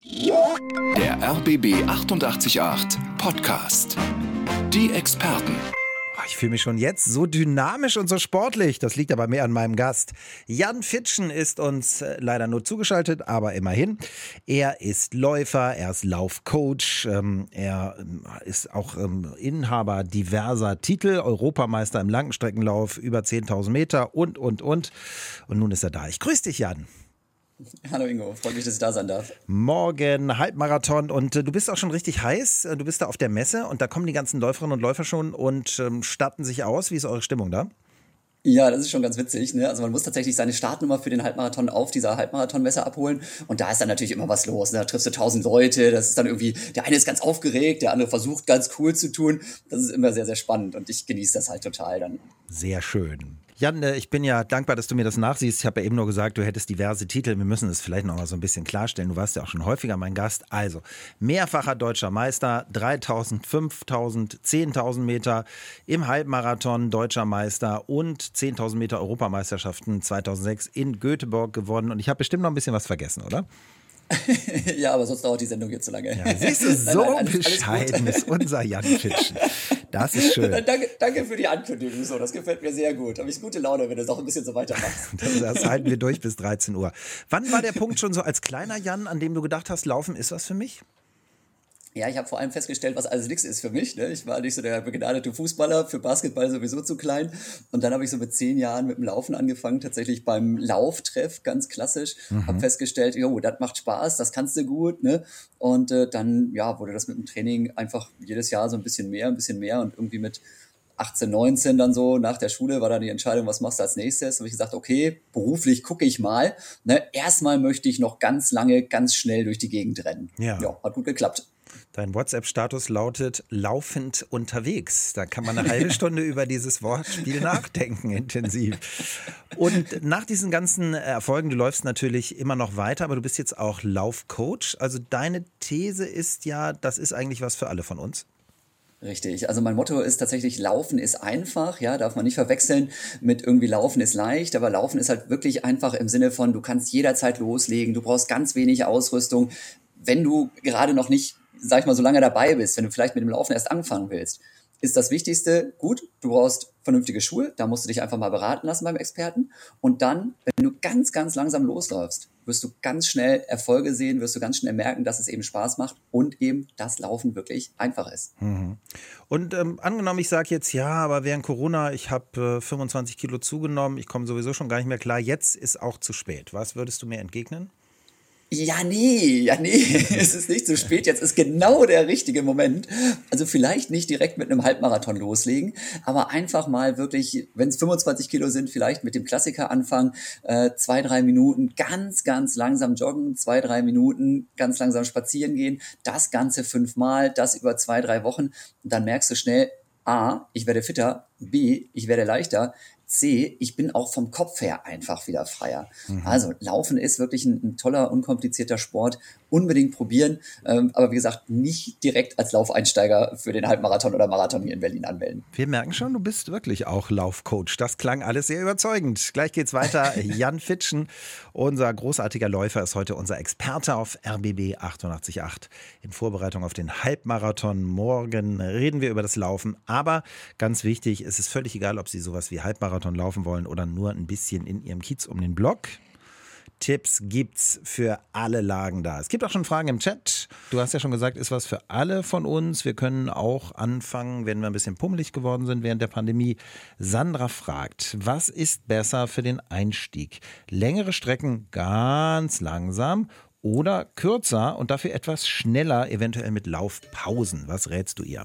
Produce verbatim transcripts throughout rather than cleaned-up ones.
Der R B B achtundachtzig Komma acht Podcast. Die Experten. Ich fühle mich schon jetzt so dynamisch und so sportlich. Das liegt aber mehr an meinem Gast. Jan Fitschen ist uns leider nur zugeschaltet, aber immerhin. Er ist Läufer, er ist Laufcoach, ähm, er ist auch ähm, Inhaber diverser Titel, Europameister im Langstreckenlauf, über zehntausend Meter und, und, und. Und nun ist er da. Ich grüße dich, Jan. Hallo Ingo, freut mich, dass ich da sein darf. Morgen Halbmarathon und äh, du bist auch schon richtig heiß. Du bist da auf der Messe und da kommen die ganzen Läuferinnen und Läufer schon und ähm, statten sich aus. Wie ist eure Stimmung da? Ja, das ist schon ganz witzig, ne? Also man muss tatsächlich seine Startnummer für den Halbmarathon auf dieser Halbmarathonmesse abholen und da ist dann natürlich immer was los, ne? Da triffst du tausend Leute, das ist dann irgendwie, der eine ist ganz aufgeregt, der andere versucht ganz cool zu tun. Das ist immer sehr, sehr spannend und ich genieße das halt total dann. Sehr schön. Jan, ich bin ja dankbar, dass du mir das nachsiehst. Ich habe ja eben nur gesagt, du hättest diverse Titel. Wir müssen es vielleicht noch mal so ein bisschen klarstellen. Du warst ja auch schon häufiger mein Gast. Also, mehrfacher deutscher Meister, dreitausend, fünftausend, zehntausend Meter im Halbmarathon deutscher Meister und zehntausend Meter Europameisterschaften zweitausendsechs in Göteborg gewonnen. Und ich habe bestimmt noch ein bisschen was vergessen, oder? Ja, aber sonst dauert die Sendung jetzt zu lange. Ja, siehst du, so nein, nein, alles, bescheiden alles ist unser Jan Fitschen. Das ist schön. Danke, danke für die Ankündigung. So, das gefällt mir sehr gut. Habe ich gute Laune, wenn du es auch ein bisschen so weitermachst. Das, das halten wir durch bis dreizehn Uhr. Wann war der Punkt schon so als kleiner Jan, an dem du gedacht hast, Laufen ist was für mich? Ja, ich habe vor allem festgestellt, was alles nichts ist für mich. Ne? Ich war nicht so der begnadete Fußballer, für Basketball sowieso zu klein. Und dann habe ich so mit zehn Jahren mit dem Laufen angefangen, tatsächlich beim Lauftreff, ganz klassisch. Mhm. Habe festgestellt, jo, das macht Spaß, das kannst du gut. Ne? Und äh, dann ja, wurde das mit dem Training einfach jedes Jahr so ein bisschen mehr, ein bisschen mehr. Und irgendwie mit achtzehn, neunzehn dann so, nach der Schule war dann die Entscheidung, was machst du als nächstes? Habe ich gesagt, okay, beruflich gucke ich mal. Ne? Erstmal möchte ich noch ganz lange, ganz schnell durch die Gegend rennen. Ja, ja hat gut geklappt. Dein WhatsApp-Status lautet laufend unterwegs. Da kann man eine halbe Stunde über dieses Wortspiel nachdenken, intensiv. Und nach diesen ganzen Erfolgen, du läufst natürlich immer noch weiter, aber du bist jetzt auch Laufcoach. Also deine These ist ja, das ist eigentlich was für alle von uns. Richtig, also mein Motto ist tatsächlich, Laufen ist einfach, ja, darf man nicht verwechseln mit irgendwie Laufen ist leicht, aber Laufen ist halt wirklich einfach im Sinne von, du kannst jederzeit loslegen, du brauchst ganz wenig Ausrüstung, wenn du gerade noch nicht, sag ich mal, so lange dabei bist, wenn du vielleicht mit dem Laufen erst anfangen willst, ist das Wichtigste, gut, du brauchst vernünftige Schuhe, da musst du dich einfach mal beraten lassen beim Experten und dann, wenn du ganz, ganz langsam losläufst, wirst du ganz schnell Erfolge sehen, wirst du ganz schnell merken, dass es eben Spaß macht und eben das Laufen wirklich einfach ist. Mhm. Und ähm, angenommen, ich sage jetzt, ja, aber während Corona, ich habe äh, fünfundzwanzig Kilo zugenommen, ich komme sowieso schon gar nicht mehr klar, jetzt ist auch zu spät. Was würdest du mir entgegnen? Ja, nee, ja, nee, es ist nicht zu spät, jetzt ist genau der richtige Moment. Also vielleicht nicht direkt mit einem Halbmarathon loslegen, aber einfach mal wirklich, wenn es fünfundzwanzig Kilo sind, vielleicht mit dem Klassiker anfangen, äh, zwei, drei Minuten ganz, ganz langsam joggen, zwei, drei Minuten ganz langsam spazieren gehen, das Ganze fünfmal, das über zwei, drei Wochen und dann merkst du schnell, A, ich werde fitter, B, ich werde leichter, C, ich bin auch vom Kopf her einfach wieder freier. Mhm. Also Laufen ist wirklich ein, ein toller, unkomplizierter Sport. Unbedingt probieren. Ähm, aber wie gesagt, nicht direkt als Laufeinsteiger für den Halbmarathon oder Marathon hier in Berlin anmelden. Wir merken schon, du bist wirklich auch Laufcoach. Das klang alles sehr überzeugend. Gleich geht's weiter. Jan Fitschen, unser großartiger Läufer, ist heute unser Experte auf R B B achtundachtzig Komma acht. In Vorbereitung auf den Halbmarathon morgen reden wir über das Laufen. Aber ganz wichtig, es ist völlig egal, ob Sie sowas wie Halbmarathon laufen wollen oder nur ein bisschen in Ihrem Kiez um den Block. Tipps gibt's für alle Lagen da. Es gibt auch schon Fragen im Chat. Du hast ja schon gesagt, ist was für alle von uns. Wir können auch anfangen, wenn wir ein bisschen pummelig geworden sind während der Pandemie. Sandra fragt, was ist besser für den Einstieg? Längere Strecken ganz langsam oder kürzer und dafür etwas schneller, eventuell mit Laufpausen? Was rätst du ihr?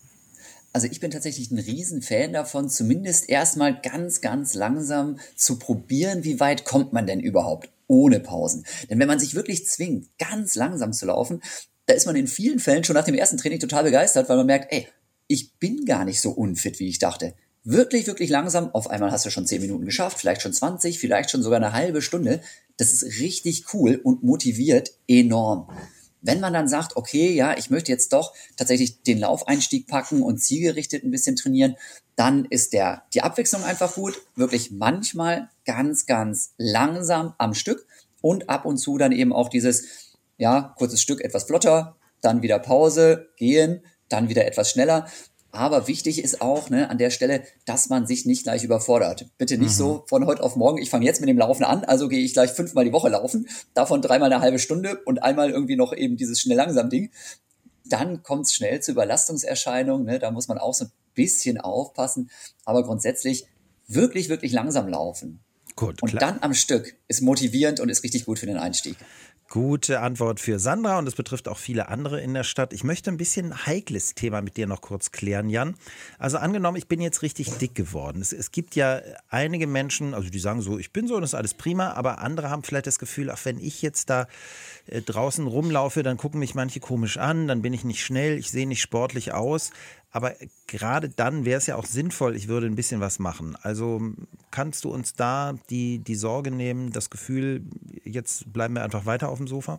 Also ich bin tatsächlich ein Riesenfan davon, zumindest erstmal ganz, ganz langsam zu probieren, wie weit kommt man denn überhaupt ohne Pausen. Denn wenn man sich wirklich zwingt, ganz langsam zu laufen, da ist man in vielen Fällen schon nach dem ersten Training total begeistert, weil man merkt, ey, ich bin gar nicht so unfit, wie ich dachte. Wirklich, wirklich langsam, auf einmal hast du schon zehn Minuten geschafft, vielleicht schon zwanzig, vielleicht schon sogar eine halbe Stunde. Das ist richtig cool und motiviert enorm. Wenn man dann sagt, okay, ja, ich möchte jetzt doch tatsächlich den Laufeinstieg packen und zielgerichtet ein bisschen trainieren, dann ist der die Abwechslung einfach gut. Wirklich manchmal ganz, ganz langsam am Stück und ab und zu dann eben auch dieses ja, kurzes Stück etwas flotter, dann wieder Pause, gehen, dann wieder etwas schneller. Aber wichtig ist auch, ne, an der Stelle, dass man sich nicht gleich überfordert. Bitte nicht mhm. so von heute auf morgen, ich fange jetzt mit dem Laufen an, also gehe ich gleich fünfmal die Woche laufen, davon dreimal eine halbe Stunde und einmal irgendwie noch eben dieses Schnell-Langsam-Ding. Dann kommt es schnell zu Überlastungserscheinungen, ne, da muss man auch so ein bisschen aufpassen. Aber grundsätzlich wirklich, wirklich langsam laufen. Gut, und klar. dann am Stück ist motivierend und ist richtig gut für den Einstieg. Gute Antwort für Sandra und es betrifft auch viele andere in der Stadt. Ich möchte ein bisschen heikles Thema mit dir noch kurz klären, Jan. Also angenommen, ich bin jetzt richtig dick geworden. Es, es gibt ja einige Menschen, also die sagen so, ich bin so und das ist alles prima, aber andere haben vielleicht das Gefühl, ach, wenn ich jetzt da äh, draußen rumlaufe, dann gucken mich manche komisch an, dann bin ich nicht schnell, ich sehe nicht sportlich aus. Aber gerade dann wäre es ja auch sinnvoll, ich würde ein bisschen was machen. Also kannst du uns da die, die Sorge nehmen, das Gefühl, jetzt bleiben wir einfach weiter auf dem Sofa?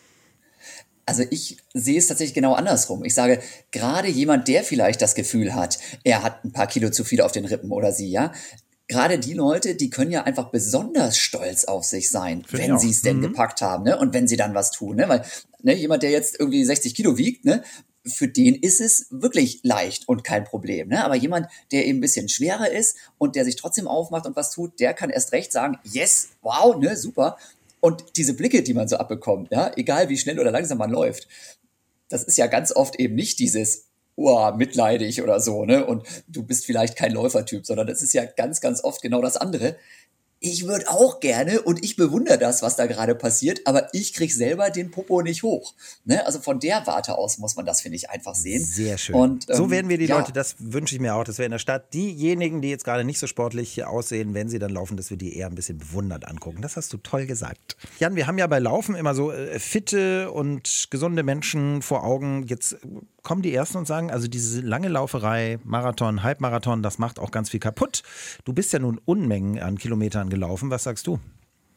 Also ich sehe es tatsächlich genau andersrum. Ich sage, gerade jemand, der vielleicht das Gefühl hat, er hat ein paar Kilo zu viel auf den Rippen oder sie, ja, gerade die Leute, die können ja einfach besonders stolz auf sich sein, Für wenn sie es denn mhm. gepackt haben, ne? Und wenn sie dann was tun, ne? Weil ne, jemand, der jetzt irgendwie sechzig Kilo wiegt, ne? Für den ist es wirklich leicht und kein Problem. Ne? Aber jemand, der eben ein bisschen schwerer ist und der sich trotzdem aufmacht und was tut, der kann erst recht sagen, yes, wow, ne, super. Und diese Blicke, die man so abbekommt, ja, egal wie schnell oder langsam man läuft, das ist ja ganz oft eben nicht dieses, oh, mitleidig oder so, ne? Und du bist vielleicht kein Läufertyp, sondern das ist ja ganz, ganz oft genau das andere. Ich würde auch gerne und ich bewundere das, was da gerade passiert, aber ich kriege selber den Popo nicht hoch. Ne? Also von der Warte aus muss man das, finde ich, einfach sehen. Sehr schön. Und, ähm, so werden wir die ja. Leute, das wünsche ich mir auch, dass wir in der Stadt diejenigen, die jetzt gerade nicht so sportlich aussehen, wenn sie dann laufen, dass wir die eher ein bisschen bewundernd angucken. Das hast du toll gesagt. Jan, wir haben ja bei Laufen immer so äh, fitte und gesunde Menschen vor Augen. Jetzt kommen die Ersten und sagen, also diese lange Lauferei, Marathon, Halbmarathon, das macht auch ganz viel kaputt. Du bist ja nun Unmengen an Kilometern gelaufen. Was sagst du?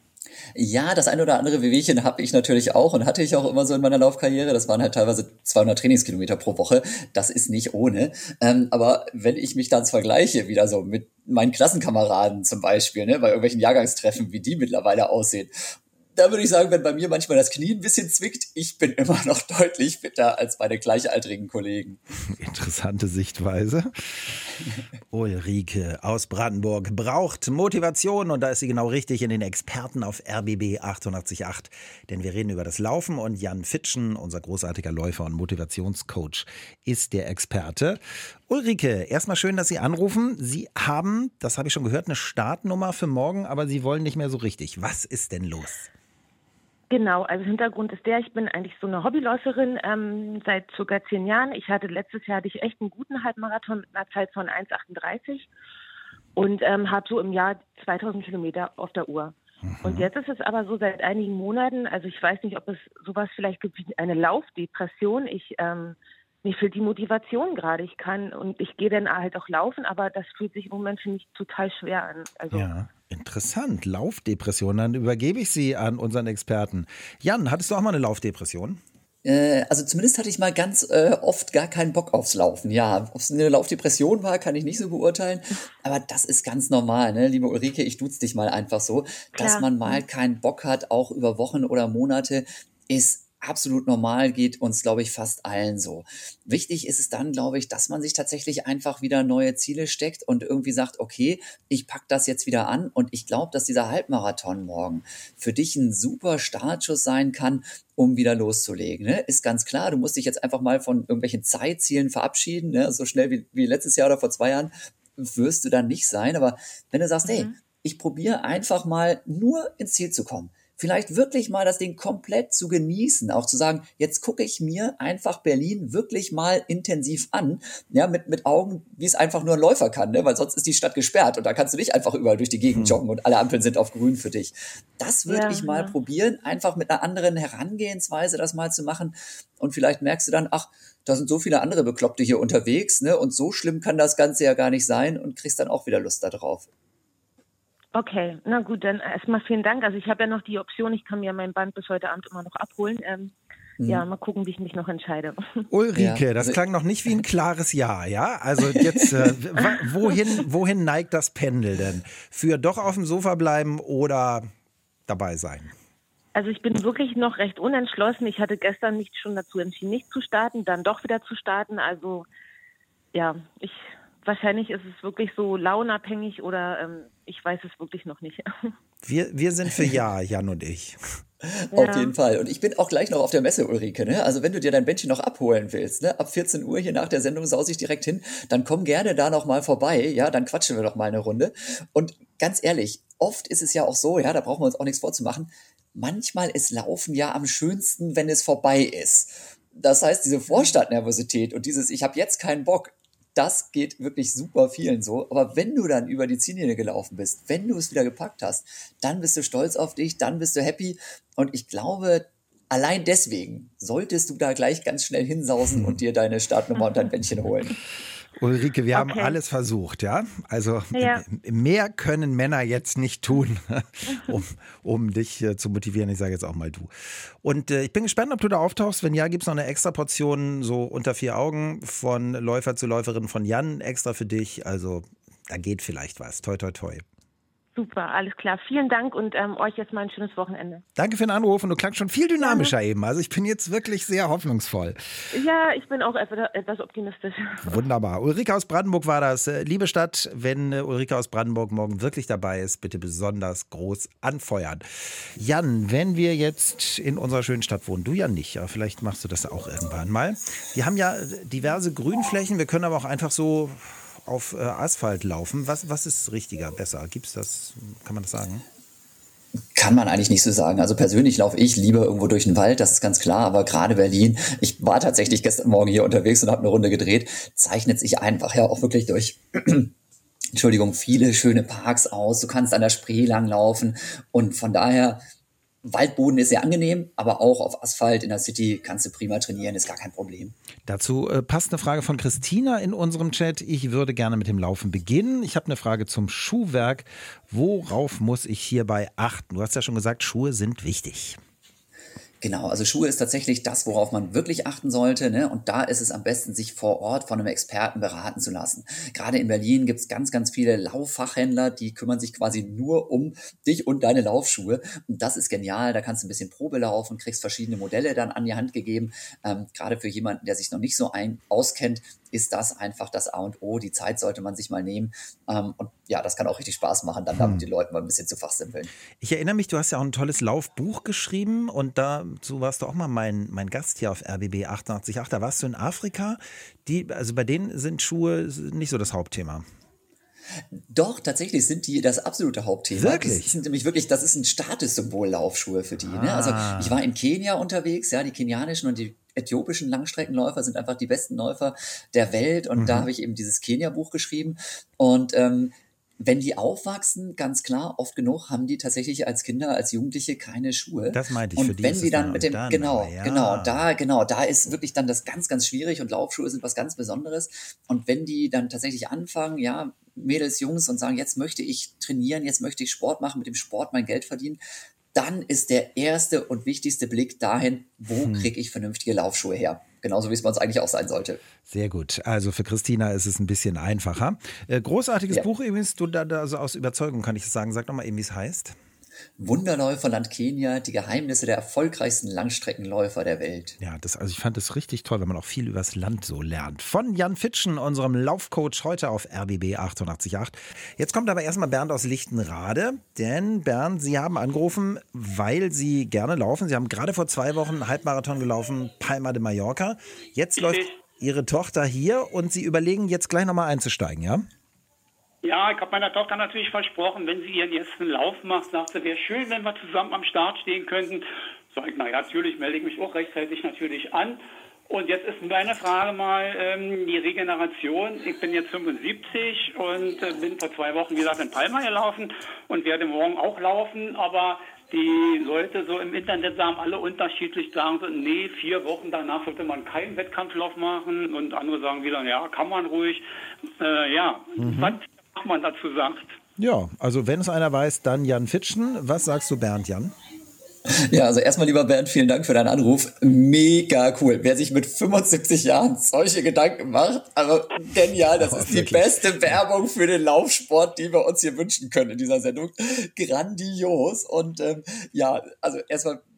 Ja, das ein oder andere Wehwehchen habe ich natürlich auch und hatte ich auch immer so in meiner Laufkarriere. Das waren halt teilweise zweihundert Trainingskilometer pro Woche. Das ist nicht ohne. Ähm, aber wenn ich mich dann vergleiche, wieder so mit meinen Klassenkameraden zum Beispiel, ne, bei irgendwelchen Jahrgangstreffen, wie die mittlerweile aussehen, da würde ich sagen, wenn bei mir manchmal das Knie ein bisschen zwickt, ich bin immer noch deutlich fitter als meine gleichaltrigen Kollegen. Interessante Sichtweise. Ulrike aus Brandenburg braucht Motivation und da ist sie genau richtig in den Experten auf R B B achtundachtzig Komma acht. Denn wir reden über das Laufen und Jan Fitschen, unser großartiger Läufer und Motivationscoach, ist der Experte. Ulrike, erstmal schön, dass Sie anrufen. Sie haben, das habe ich schon gehört, eine Startnummer für morgen, aber Sie wollen nicht mehr so richtig. Was ist denn los? Genau, also Hintergrund ist der, ich bin eigentlich so eine Hobbyläuferin ähm, seit circa zehn Jahren. Ich hatte letztes Jahr hatte ich echt einen guten Halbmarathon mit einer Zeit von eins achtunddreißig und ähm, habe so im Jahr zweitausend Kilometer auf der Uhr. Mhm. Und jetzt ist es aber so seit einigen Monaten, also ich weiß nicht, ob es sowas vielleicht gibt wie eine Laufdepression. Ich ähm, mir fehlt die Motivation gerade. Ich kann und ich gehe dann halt auch laufen, aber das fühlt sich im Moment für mich total schwer an. Also ja. Interessant, Laufdepression. Dann übergebe ich sie an unseren Experten. Jan, hattest du auch mal eine Laufdepression? Äh, also zumindest hatte ich mal ganz äh, oft gar keinen Bock aufs Laufen. Ja, ob es eine Laufdepression war, kann ich nicht so beurteilen. Aber das ist ganz normal, ne? Liebe Ulrike, ich duze dich mal einfach so. Klar. Dass man mal keinen Bock hat, auch über Wochen oder Monate, ist absolut normal, geht uns, glaube ich, fast allen so. Wichtig ist es dann, glaube ich, dass man sich tatsächlich einfach wieder neue Ziele steckt und irgendwie sagt, okay, ich pack das jetzt wieder an und ich glaube, dass dieser Halbmarathon morgen für dich ein super Startschuss sein kann, um wieder loszulegen. Ne? Ist ganz klar, du musst dich jetzt einfach mal von irgendwelchen Zeitzielen verabschieden, ne? So schnell wie, wie letztes Jahr oder vor zwei Jahren wirst du dann nicht sein, aber wenn du sagst, mhm. hey, ich probiere einfach mal nur ins Ziel zu kommen, vielleicht wirklich mal das Ding komplett zu genießen, auch zu sagen, jetzt gucke ich mir einfach Berlin wirklich mal intensiv an, ja, mit, mit Augen, wie es einfach nur ein Läufer kann, ne? Weil sonst ist die Stadt gesperrt und da kannst du nicht einfach überall durch die Gegend joggen und alle Ampeln sind auf grün für dich. Das würde ja, ich mal ja. probieren, einfach mit einer anderen Herangehensweise das mal zu machen und vielleicht merkst du dann, ach, da sind so viele andere Bekloppte hier unterwegs, ne? Und so schlimm kann das Ganze ja gar nicht sein und kriegst dann auch wieder Lust da drauf. Okay, na gut, dann erstmal vielen Dank. Also ich habe ja noch die Option, ich kann mir mein Band bis heute Abend immer noch abholen. Ähm, mhm. Ja, mal gucken, wie ich mich noch entscheide. Ulrike, ja. das klang noch nicht wie ein klares Ja, ja? Also jetzt, äh, wohin, wohin neigt das Pendel denn? Für doch auf dem Sofa bleiben oder dabei sein? Also ich bin wirklich noch recht unentschlossen. Ich hatte gestern mich schon dazu entschieden, nicht zu starten, dann doch wieder zu starten. Also ja, ich wahrscheinlich ist es wirklich so launabhängig oder ähm, ich weiß es wirklich noch nicht. Wir, wir sind für Ja, Jan und ich. Auf Ja. jeden Fall. Und ich bin auch gleich noch auf der Messe, Ulrike. Ne? Also wenn du dir dein Bändchen noch abholen willst, ne? Ab vierzehn Uhr hier nach der Sendung saus ich direkt hin, dann komm gerne da noch mal vorbei. Ja, dann quatschen wir doch mal eine Runde. Und ganz ehrlich, oft ist es ja auch so, ja, da brauchen wir uns auch nichts vorzumachen. Manchmal ist Laufen ja am schönsten, wenn es vorbei ist. Das heißt, diese Vorstadtnervosität und dieses Ich habe jetzt keinen Bock, das geht wirklich super vielen so. Aber wenn du dann über die Ziellinie gelaufen bist, wenn du es wieder gepackt hast, dann bist du stolz auf dich, dann bist du happy. Und ich glaube, allein deswegen solltest du da gleich ganz schnell hinsausen und dir deine Startnummer und dein Bändchen holen. Ulrike, wir Okay. haben alles versucht, ja? Also Ja. mehr können Männer jetzt nicht tun, um, um dich äh, zu motivieren. Ich sage jetzt auch mal du. Und äh, ich bin gespannt, ob du da auftauchst. Wenn ja, gibt es noch eine extra Portion so unter vier Augen von Läufer zu Läuferin von Jan, extra für dich. Also da geht vielleicht was. Toi, toi, toi. Super, alles klar. Vielen Dank und ähm, euch jetzt mal ein schönes Wochenende. Danke für den Anruf und du klangst schon viel dynamischer eben. Also ich bin jetzt wirklich sehr hoffnungsvoll. Ja, ich bin auch etwas optimistisch. Wunderbar. Ulrike aus Brandenburg war das. Äh, Liebe Stadt, wenn äh, Ulrike aus Brandenburg morgen wirklich dabei ist, bitte besonders groß anfeuern. Jan, wenn wir jetzt in unserer schönen Stadt wohnen, du ja nicht, aber vielleicht machst du das auch irgendwann mal. Wir haben ja diverse Grünflächen, wir können aber auch einfach so auf äh, Asphalt laufen. Was, was ist richtiger, besser? Gibt's das, kann man das sagen? Kann man eigentlich nicht so sagen. Also persönlich laufe ich lieber irgendwo durch den Wald, das ist ganz klar. Aber gerade Berlin, ich war tatsächlich gestern Morgen hier unterwegs und habe eine Runde gedreht, zeichnet sich einfach ja auch wirklich durch, Entschuldigung, viele schöne Parks aus. Du kannst an der Spree langlaufen und von daher, Waldboden ist sehr angenehm, aber auch auf Asphalt in der City kannst du prima trainieren, ist gar kein Problem. Dazu äh, passt eine Frage von Christina in unserem Chat. Ich würde gerne mit dem Laufen beginnen. Ich habe eine Frage zum Schuhwerk. Worauf muss ich hierbei achten? Du hast ja schon gesagt, Schuhe sind wichtig. Genau, also Schuhe ist tatsächlich das, worauf man wirklich achten sollte, ne? Und da ist es am besten, sich vor Ort von einem Experten beraten zu lassen. Gerade in Berlin gibt es ganz, ganz viele Lauffachhändler, die kümmern sich quasi nur um dich und deine Laufschuhe. Und das ist genial, da kannst du ein bisschen Probe laufen, kriegst verschiedene Modelle dann an die Hand gegeben. Ähm, gerade für jemanden, der sich noch nicht so ein auskennt, ist das einfach das A und O. Die Zeit sollte man sich mal nehmen. Ähm, und ja, das kann auch richtig Spaß machen, dann damit die Leute mal ein bisschen zu fachsimpeln. Ich erinnere mich, du hast ja auch ein tolles Laufbuch geschrieben und dazu warst du auch mal mein, mein Gast hier auf R B B achtundachtzig Komma acht. Da warst du in Afrika. Die, also bei denen sind Schuhe nicht so das Hauptthema. Doch, tatsächlich sind die das absolute Hauptthema. Wirklich? Das sind nämlich wirklich, das ist ein Statussymbol Laufschuhe für die. Ah. Ne? Also ich war in Kenia unterwegs, ja, die kenianischen und die äthiopischen Langstreckenläufer sind einfach die besten Läufer der Welt und mhm. da habe ich eben dieses Kenia-Buch geschrieben und ähm, wenn die aufwachsen, ganz klar, oft genug haben die tatsächlich als Kinder, als Jugendliche keine Schuhe. Das meinte ich, und für die wenn ist die es dann dann mit dem, dann, genau, ja. genau, da, genau, da ist wirklich dann das ganz, ganz schwierig und Laufschuhe sind was ganz Besonderes. Und wenn die dann tatsächlich anfangen, ja, Mädels, Jungs und sagen, jetzt möchte ich trainieren, jetzt möchte ich Sport machen, mit dem Sport mein Geld verdienen, dann ist der erste und wichtigste Blick dahin, wo hm. kriege ich vernünftige Laufschuhe her? Genauso wie es bei uns eigentlich auch sein sollte. Sehr gut. Also für Christina ist es ein bisschen einfacher. Äh, großartiges ja. Buch übrigens, du da, da also aus Überzeugung kann ich das sagen. Sag doch mal eben, wie es heißt. Wunderläuferland Kenia, die Geheimnisse der erfolgreichsten Langstreckenläufer der Welt. Ja, das, also ich fand das richtig toll, wenn man auch viel über das Land so lernt. Von Jan Fitschen, unserem Laufcoach, heute auf R B B achtundachtzig Komma acht. Jetzt kommt aber erstmal Bernd aus Lichtenrade, denn Bernd, Sie haben angerufen, weil Sie gerne laufen. Sie haben gerade vor zwei Wochen einen Halbmarathon gelaufen, Palma de Mallorca. Jetzt läuft Ihre Tochter hier und Sie überlegen jetzt gleich nochmal einzusteigen, ja? Ja, ich habe meiner Tochter natürlich versprochen, wenn sie ihren ersten Lauf macht, sagt sie, wäre schön, wenn wir zusammen am Start stehen könnten. Sag ich, naja, natürlich melde ich mich auch rechtzeitig natürlich an. Und jetzt ist meine Frage mal ähm, die Regeneration. Ich bin jetzt fünfundsiebzig und äh, bin vor zwei Wochen, wie gesagt, in Palma gelaufen und werde morgen auch laufen, aber die Leute so im Internet sagen alle unterschiedlich, sagen so, nee, vier Wochen danach sollte man keinen Wettkampflauf machen und andere sagen wieder, ja, kann man ruhig. Äh, ja, mhm. was man dazu sagt. Ja, also wenn es einer weiß, dann Jan Fitschen. Was sagst du, Bernd, Jan? Ja, also erstmal, lieber Bernd, vielen Dank für deinen Anruf. Mega cool. Wer sich mit fünfundsiebzig Jahren solche Gedanken macht, also genial. Das oh, ist wirklich die beste Werbung für den Laufsport, die wir uns hier wünschen können in dieser Sendung. Grandios. Und ähm, ja, also erstmal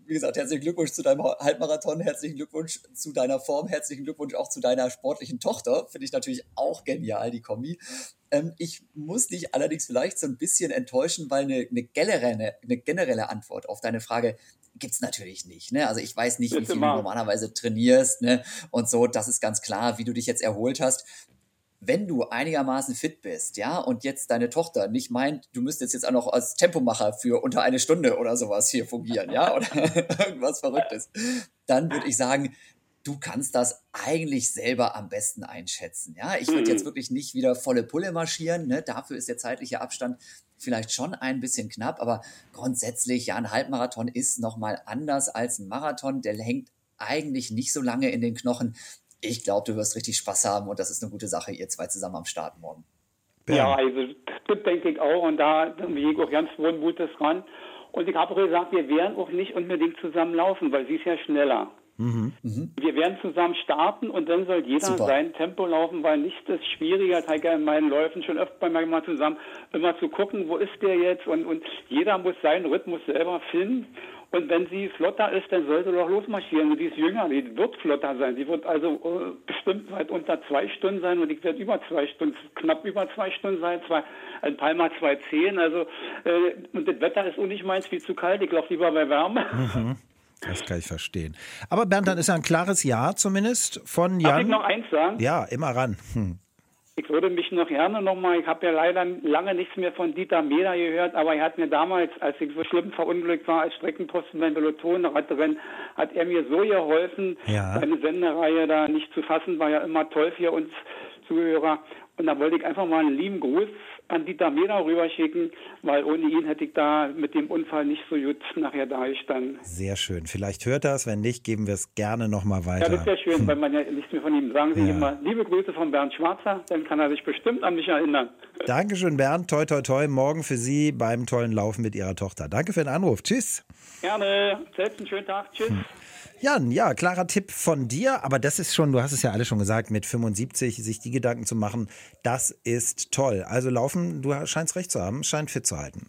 wie gesagt, herzlichen Glückwunsch zu deinem Halbmarathon, herzlichen Glückwunsch zu deiner Form, herzlichen Glückwunsch auch zu deiner sportlichen Tochter. Finde ich natürlich auch genial, die Kombi. Ähm, ich muss dich allerdings vielleicht so ein bisschen enttäuschen, weil eine, eine, generelle, eine generelle Antwort auf deine Frage gibt's natürlich nicht. Ne? Also ich weiß nicht, wie viel du normalerweise trainierst, ne? Und so, das ist ganz klar, wie du dich jetzt erholt hast. Wenn du einigermaßen fit bist, ja, und jetzt deine Tochter nicht meint, du müsstest jetzt auch noch als Tempomacher für unter eine Stunde oder sowas hier fungieren, ja, oder irgendwas Verrücktes, dann würde ich sagen, du kannst das eigentlich selber am besten einschätzen, ja. Ich würde jetzt wirklich nicht wieder volle Pulle marschieren, ne? Dafür ist der zeitliche Abstand vielleicht schon ein bisschen knapp, aber grundsätzlich, ja, ein Halbmarathon ist nochmal anders als ein Marathon, der hängt eigentlich nicht so lange in den Knochen. Ich glaube, du wirst richtig Spaß haben und das ist eine gute Sache, ihr zwei zusammen am Start morgen. Ja, also das denke ich auch und da gehe ich auch ganz frohen Mutes ran. Und ich habe auch gesagt, wir werden auch nicht unbedingt zusammen laufen, weil sie ist ja schneller. Mhm. Wir werden zusammen starten und dann soll jeder Super. sein Tempo laufen, weil nichts ist schwieriger, das habe ich ja in meinen Läufen schon öfter mal zusammen, immer zu gucken, wo ist der jetzt und, und jeder muss seinen Rhythmus selber finden. Und wenn sie flotter ist, dann sollte doch losmarschieren. Und die ist jünger, die wird flotter sein. Sie wird also äh, bestimmt weit unter zwei Stunden sein und ich werde über zwei Stunden, knapp über zwei Stunden sein, zwei, ein paar Mal zwei zehn. Also, äh, und das Wetter ist auch nicht meins, viel zu kalt. Ich laufe lieber bei Wärme. Mhm. Das kann ich verstehen. Aber Bernd, dann ist ja ein klares Ja zumindest von Jan. Darf ich noch eins sagen? Ja, immer ran. Hm. Ich würde mich noch gerne nochmal, ich habe ja leider lange nichts mehr von Dieter Meder gehört, aber er hat mir damals, als ich so schlimm verunglückt war als Streckenposten beim Peloton-Radrennen, hat er mir so geholfen, ja. seine Sendereihe da nicht zu fassen, war ja immer toll für uns Zuhörer. Und da wollte ich einfach mal einen lieben Gruß an Dieter Meder rüberschicken, weil ohne ihn hätte ich da mit dem Unfall nicht so gut nachher da gestanden. Sehr schön. Vielleicht hört er es, wenn nicht, geben wir es gerne nochmal weiter. Ja, das wäre schön, hm. weil man ja nichts mehr von ihm sagen. Sie ja. immer liebe Grüße von Bernd Schwarzer, dann kann er sich bestimmt an mich erinnern. Dankeschön, Bernd. Toi, toi, toi. Morgen für Sie beim tollen Laufen mit Ihrer Tochter. Danke für den Anruf. Tschüss. Gerne. Selbst einen schönen Tag. Tschüss. Hm. Jan, ja, klarer Tipp von dir, aber das ist schon, du hast es ja alle schon gesagt, mit fünfundsiebzig sich die Gedanken zu machen, das ist toll. Also laufen, du scheinst recht zu haben, scheint fit zu halten.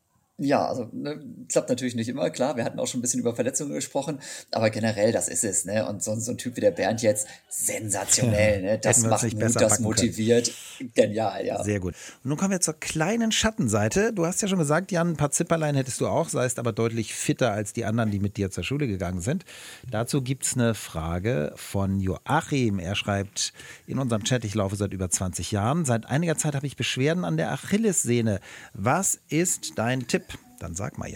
Ja, also ne, klappt natürlich nicht immer, klar, wir hatten auch schon ein bisschen über Verletzungen gesprochen, aber generell, das ist es, ne, und so, so ein Typ wie der Bernd jetzt, sensationell, ne, das macht Mut, das motiviert, können. Genial, ja. Sehr gut. Und nun kommen wir zur kleinen Schattenseite. Du hast ja schon gesagt, Jan, ein paar Zipperlein hättest du auch, seist aber deutlich fitter als die anderen, die mit dir zur Schule gegangen sind. Dazu gibt's eine Frage von Joachim. Er schreibt in unserem Chat, ich laufe seit über zwanzig Jahren. Seit einiger Zeit habe ich Beschwerden an der Achillessehne. Was ist dein Tipp? Dann sag mal, Jan.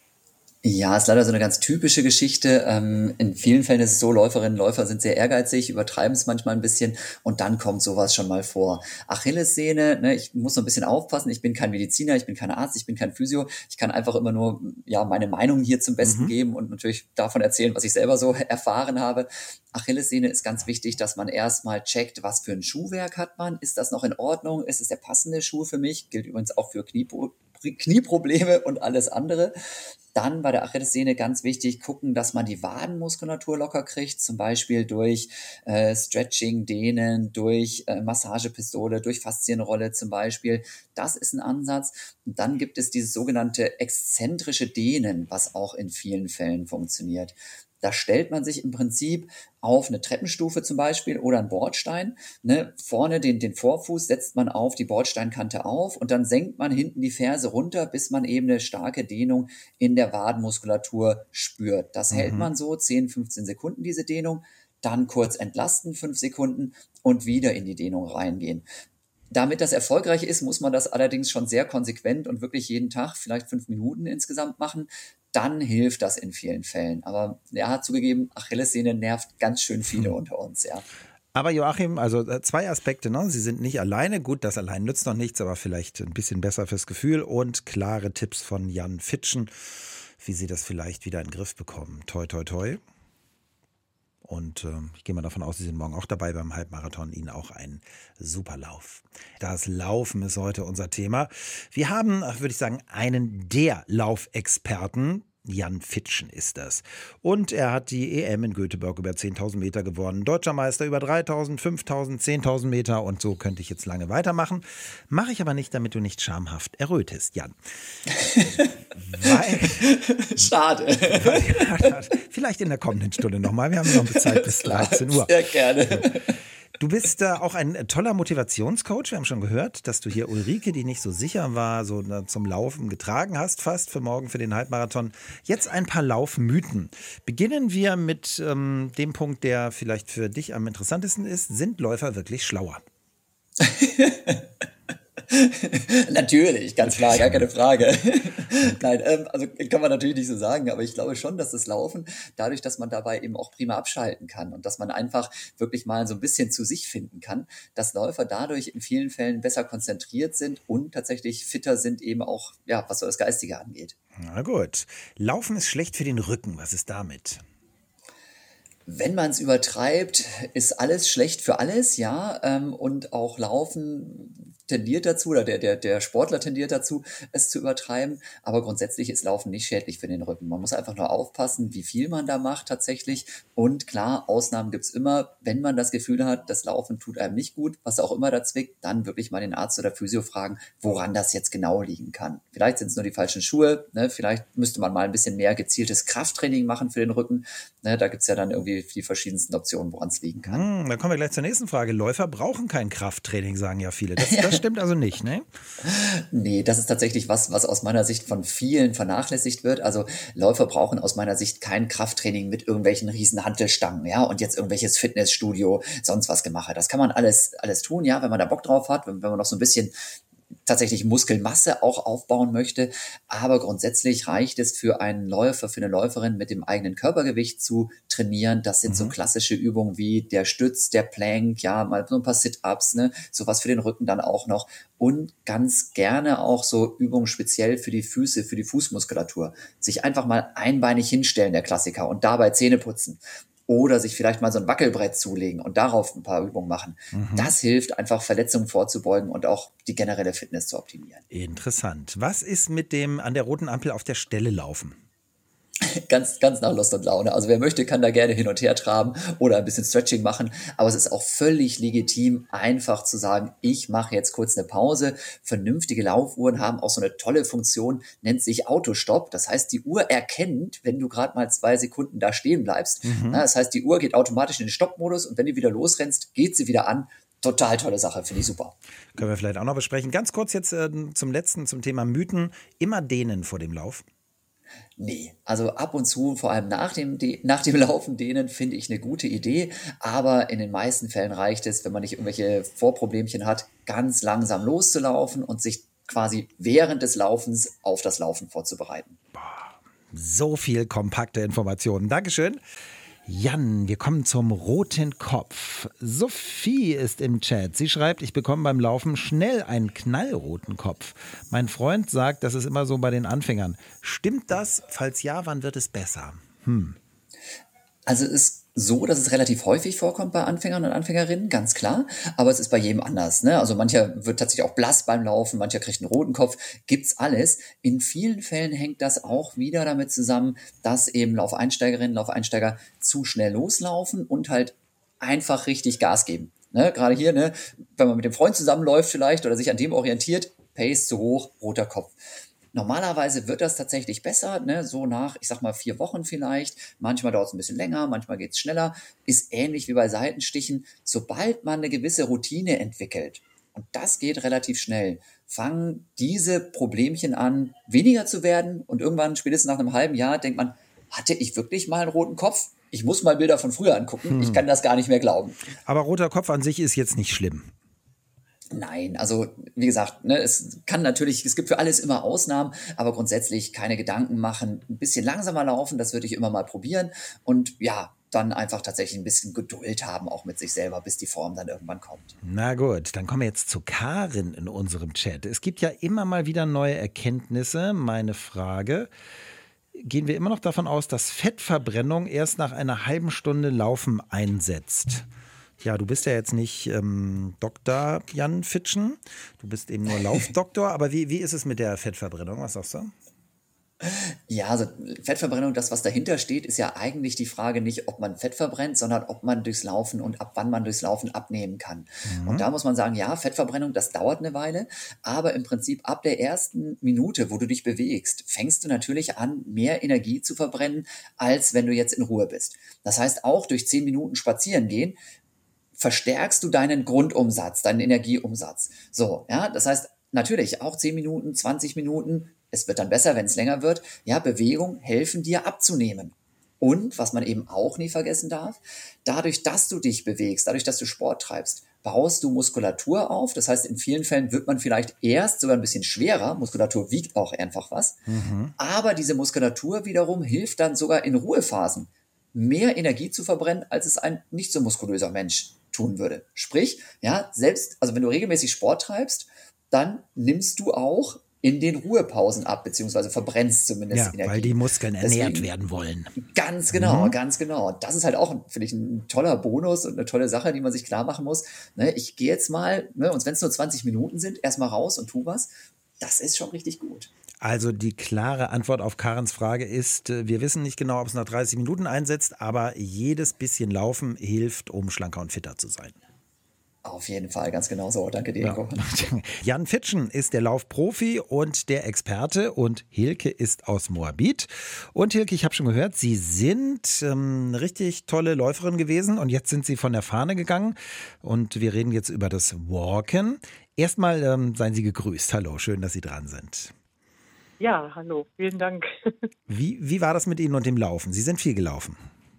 Ja, ist leider so eine ganz typische Geschichte. In vielen Fällen ist es so, Läuferinnen und Läufer sind sehr ehrgeizig, übertreiben es manchmal ein bisschen und dann kommt sowas schon mal vor. Achillessehne, ne, ich muss noch ein bisschen aufpassen, ich bin kein Mediziner, ich bin kein Arzt, ich bin kein Physio, ich kann einfach immer nur ja meine Meinung hier zum Besten mhm. geben und natürlich davon erzählen, was ich selber so erfahren habe. Achillessehne ist ganz wichtig, dass man erstmal checkt, was für ein Schuhwerk hat man, ist das noch in Ordnung, ist es der passende Schuh für mich, gilt übrigens auch für Kniepro- Knieprobleme und alles andere. Dann bei der Achillessehne ganz wichtig, gucken, dass man die Wadenmuskulatur locker kriegt, zum Beispiel durch äh, Stretching, Dehnen, durch äh, Massagepistole, durch Faszienrolle zum Beispiel. Das ist ein Ansatz. Und dann gibt es dieses sogenannte exzentrische Dehnen, was auch in vielen Fällen funktioniert. Da stellt man sich im Prinzip auf eine Treppenstufe zum Beispiel oder einen Bordstein. Ne? Vorne den, den Vorfuß setzt man auf die Bordsteinkante auf und dann senkt man hinten die Ferse runter, bis man eben eine starke Dehnung in der Wadenmuskulatur spürt. Das mhm. hält man so zehn, fünfzehn Sekunden, diese Dehnung. Dann kurz entlasten, fünf Sekunden und wieder in die Dehnung reingehen. Damit das erfolgreich ist, muss man das allerdings schon sehr konsequent und wirklich jeden Tag, vielleicht fünf Minuten insgesamt machen. Dann hilft das in vielen Fällen. Aber er hat zugegeben, Achillessehne nervt ganz schön viele hm. unter uns, ja. Aber Joachim, also zwei Aspekte, ne? Sie sind nicht alleine. Gut, das allein nützt noch nichts, aber vielleicht ein bisschen besser fürs Gefühl. Und klare Tipps von Jan Fitschen, wie Sie das vielleicht wieder in den Griff bekommen. Toi, toi, toi. Und äh, ich gehe mal davon aus, Sie sind morgen auch dabei beim Halbmarathon. Ihnen auch einen super Lauf. Das Laufen ist heute unser Thema. Wir haben, würde ich sagen, einen der Laufexperten, Jan Fitschen ist das. Und er hat die E M in Göteborg über zehntausend Meter gewonnen. Deutscher Meister über dreitausend, fünftausend, zehntausend Meter. Und so könnte ich jetzt lange weitermachen. Mache ich aber nicht, damit du nicht schamhaft errötest, Jan. Weil, Schade. weil, vielleicht in der kommenden Stunde nochmal. Wir haben noch Zeit bis dreizehn Uhr. Sehr gerne. Du bist äh, auch ein toller Motivationscoach. Wir haben schon gehört, dass du hier Ulrike, die nicht so sicher war, so äh, zum Laufen getragen hast, fast für morgen für den Halbmarathon. Jetzt ein paar Laufmythen. Beginnen wir mit ähm, dem Punkt, der vielleicht für dich am interessantesten ist. Sind Läufer wirklich schlauer? Natürlich, ganz klar, gar keine Frage. Nein, ähm, also kann man natürlich nicht so sagen, aber ich glaube schon, dass das Laufen, dadurch, dass man dabei eben auch prima abschalten kann und dass man einfach wirklich mal so ein bisschen zu sich finden kann, dass Läufer dadurch in vielen Fällen besser konzentriert sind und tatsächlich fitter sind eben auch, ja, was so das Geistige angeht. Na gut. Laufen ist schlecht für den Rücken. Was ist damit? Wenn man es übertreibt, ist alles schlecht für alles, ja, ähm, und auch Laufen tendiert dazu, oder der, der, der Sportler tendiert dazu, es zu übertreiben, aber grundsätzlich ist Laufen nicht schädlich für den Rücken. Man muss einfach nur aufpassen, wie viel man da macht tatsächlich, und klar, Ausnahmen gibt's immer. Wenn man das Gefühl hat, das Laufen tut einem nicht gut, was auch immer da zwickt, dann wirklich mal den Arzt oder Physio fragen, woran das jetzt genau liegen kann. Vielleicht sind es nur die falschen Schuhe, ne? Vielleicht müsste man mal ein bisschen mehr gezieltes Krafttraining machen für den Rücken, ne? Da gibt's ja dann irgendwie die verschiedensten Optionen, woran es liegen kann. Hm, dann kommen wir gleich zur nächsten Frage. Läufer brauchen kein Krafttraining, sagen ja viele. Das, das stimmt also nicht, ne? Nee, das ist tatsächlich was, was aus meiner Sicht von vielen vernachlässigt wird. Also Läufer brauchen aus meiner Sicht kein Krafttraining mit irgendwelchen riesen Hantelstangen, ja, und jetzt irgendwelches Fitnessstudio, sonst was gemacht. Das kann man alles, alles tun, ja, wenn man da Bock drauf hat, wenn, wenn man noch so ein bisschen tatsächlich Muskelmasse auch aufbauen möchte. Aber grundsätzlich reicht es für einen Läufer, für eine Läuferin mit dem eigenen Körpergewicht zu trainieren. Das sind mhm. so klassische Übungen wie der Stütz, der Plank, ja, mal so ein paar Sit-Ups, ne, sowas für den Rücken dann auch noch. Und ganz gerne auch so Übungen speziell für die Füße, für die Fußmuskulatur. Sich einfach mal einbeinig hinstellen, der Klassiker, und dabei Zähne putzen. Oder sich vielleicht mal so ein Wackelbrett zulegen und darauf ein paar Übungen machen. Mhm. Das hilft einfach, Verletzungen vorzubeugen und auch die generelle Fitness zu optimieren. Interessant. Was ist mit dem an der roten Ampel auf der Stelle laufen? Ganz, ganz nach Lust und Laune. Also wer möchte, kann da gerne hin und her traben oder ein bisschen Stretching machen. Aber es ist auch völlig legitim, einfach zu sagen, ich mache jetzt kurz eine Pause. Vernünftige Laufuhren haben auch so eine tolle Funktion, nennt sich Autostopp. Das heißt, die Uhr erkennt, wenn du gerade mal zwei Sekunden da stehen bleibst. Mhm. Das heißt, die Uhr geht automatisch in den Stoppmodus und wenn du wieder losrennst, geht sie wieder an. Total tolle Sache, finde ich super. Können wir vielleicht auch noch besprechen. Ganz kurz jetzt äh, zum letzten, zum Thema Mythen. Immer dehnen vor dem Lauf. Nee, also ab und zu, vor allem nach dem, nach dem Laufen dehnen, finde ich eine gute Idee. Aber in den meisten Fällen reicht es, wenn man nicht irgendwelche Vorproblemchen hat, ganz langsam loszulaufen und sich quasi während des Laufens auf das Laufen vorzubereiten. Boah, so viel kompakte Informationen. Dankeschön. Jan, wir kommen zum roten Kopf. Sophie ist im Chat. Sie schreibt, ich bekomme beim Laufen schnell einen knallroten Kopf. Mein Freund sagt, das ist immer so bei den Anfängern. Stimmt das? Falls ja, wann wird es besser? Hm. Also es ist so, dass es relativ häufig vorkommt bei Anfängern und Anfängerinnen, ganz klar. Aber es ist bei jedem anders, ne? Also mancher wird tatsächlich auch blass beim Laufen, mancher kriegt einen roten Kopf. Gibt's alles. In vielen Fällen hängt das auch wieder damit zusammen, dass eben Laufeinsteigerinnen, Laufeinsteiger zu schnell loslaufen und halt einfach richtig Gas geben. Ne? Gerade hier, ne, wenn man mit dem Freund zusammenläuft vielleicht oder sich an dem orientiert, Pace zu hoch, roter Kopf. Normalerweise wird das tatsächlich besser, ne? So nach, ich sag mal, vier Wochen vielleicht. Manchmal dauert es ein bisschen länger, manchmal geht es schneller. Ist ähnlich wie bei Seitenstichen. Sobald man eine gewisse Routine entwickelt, und das geht relativ schnell, fangen diese Problemchen an, weniger zu werden. Und irgendwann, spätestens nach einem halben Jahr, denkt man, hatte ich wirklich mal einen roten Kopf? Ich muss mal Bilder von früher angucken. Hm. Ich kann das gar nicht mehr glauben. Aber roter Kopf an sich ist jetzt nicht schlimm. Nein, also wie gesagt, ne, es kann natürlich, es gibt für alles immer Ausnahmen, aber grundsätzlich keine Gedanken machen, ein bisschen langsamer laufen, das würde ich immer mal probieren und ja, dann einfach tatsächlich ein bisschen Geduld haben, auch mit sich selber, bis die Form dann irgendwann kommt. Na gut, dann kommen wir jetzt zu Karin in unserem Chat. Es gibt ja immer mal wieder neue Erkenntnisse. Meine Frage, gehen wir immer noch davon aus, dass Fettverbrennung erst nach einer halben Stunde Laufen einsetzt? Ja, du bist ja jetzt nicht ähm, Doktor Jan Fitschen, du bist eben nur Laufdoktor, aber wie, wie ist es mit der Fettverbrennung, was sagst du? Ja, also Fettverbrennung, das, was dahinter steht, ist ja eigentlich die Frage nicht, ob man Fett verbrennt, sondern ob man durchs Laufen und ab wann man durchs Laufen abnehmen kann. Mhm. Und da muss man sagen, ja, Fettverbrennung, das dauert eine Weile, aber im Prinzip ab der ersten Minute, wo du dich bewegst, fängst du natürlich an, mehr Energie zu verbrennen, als wenn du jetzt in Ruhe bist. Das heißt, auch durch zehn Minuten spazieren gehen, verstärkst du deinen Grundumsatz, deinen Energieumsatz. So, ja, das heißt, natürlich auch zehn Minuten, zwanzig Minuten, es wird dann besser, wenn es länger wird. Ja, Bewegung helfen dir abzunehmen. Und, was man eben auch nie vergessen darf, dadurch, dass du dich bewegst, dadurch, dass du Sport treibst, baust du Muskulatur auf. Das heißt, in vielen Fällen wird man vielleicht erst sogar ein bisschen schwerer. Muskulatur wiegt auch einfach was. Mhm. Aber diese Muskulatur wiederum hilft dann sogar in Ruhephasen mehr Energie zu verbrennen, als es ein nicht so muskulöser Mensch tun würde. Sprich, ja, selbst, also wenn du regelmäßig Sport treibst, dann nimmst du auch in den Ruhepausen ab, beziehungsweise verbrennst zumindest ja, Energie. Weil die Muskeln ernährt Deswegen, werden wollen. Ganz genau, mhm. ganz genau. Das ist halt auch, finde ich, ein toller Bonus und eine tolle Sache, die man sich klar machen muss. Ne, ich gehe jetzt mal, ne, und wenn es nur zwanzig Minuten sind, erstmal raus und tu was. Das ist schon richtig gut. Also die klare Antwort auf Karens Frage ist, wir wissen nicht genau, ob es nach dreißig Minuten einsetzt, aber jedes bisschen Laufen hilft, um schlanker und fitter zu sein. Auf jeden Fall, ganz genau so. Danke dir, Ingo. Ja. Jan Fitschen ist der Laufprofi und der Experte und Hilke ist aus Moabit. Und Hilke, ich habe schon gehört, Sie sind ähm, eine richtig tolle Läuferin gewesen und jetzt sind Sie von der Fahne gegangen und wir reden jetzt über das Walken. Erstmal ähm, seien Sie gegrüßt. Hallo, schön, dass Sie dran sind. Ja, hallo, vielen Dank. Wie, wie war das mit Ihnen und dem Laufen? Sie sind viel gelaufen.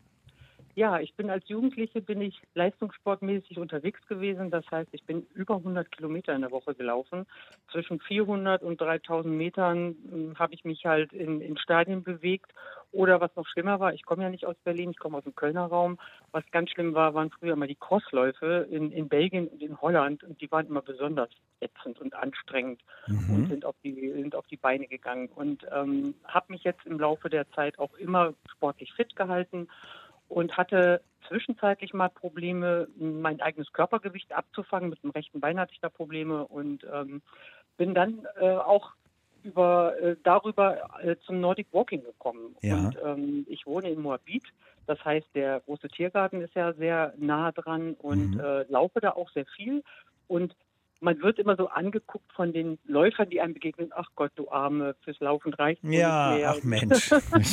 Ja, ich bin als Jugendliche bin ich leistungssportmäßig unterwegs gewesen. Das heißt, ich bin über hundert Kilometer in der Woche gelaufen. Zwischen vierhundert und dreitausend Metern äh, habe ich mich halt in, in Stadien bewegt. Oder was noch schlimmer war, ich komme ja nicht aus Berlin, ich komme aus dem Kölner Raum. Was ganz schlimm war, waren früher mal die Crossläufe in, in Belgien und in Holland. Und die waren immer besonders ätzend und anstrengend mhm. und sind auf die, sind auf die Beine gegangen. Und ähm, habe mich jetzt im Laufe der Zeit auch immer sportlich fit gehalten. Und hatte zwischenzeitlich mal Probleme, mein eigenes Körpergewicht abzufangen. Mit dem rechten Bein hatte ich da Probleme und ähm, bin dann äh, auch über, äh, darüber äh, zum Nordic Walking gekommen. Ja. Und ähm, ich wohne in Moabit. Das heißt, der große Tiergarten ist ja sehr nah dran und mhm. äh, laufe da auch sehr viel. Und man wird immer so angeguckt von den Läufern, die einem begegnen. Ach Gott, du Arme, fürs Laufen reicht nicht ja, mehr. Ach Mensch.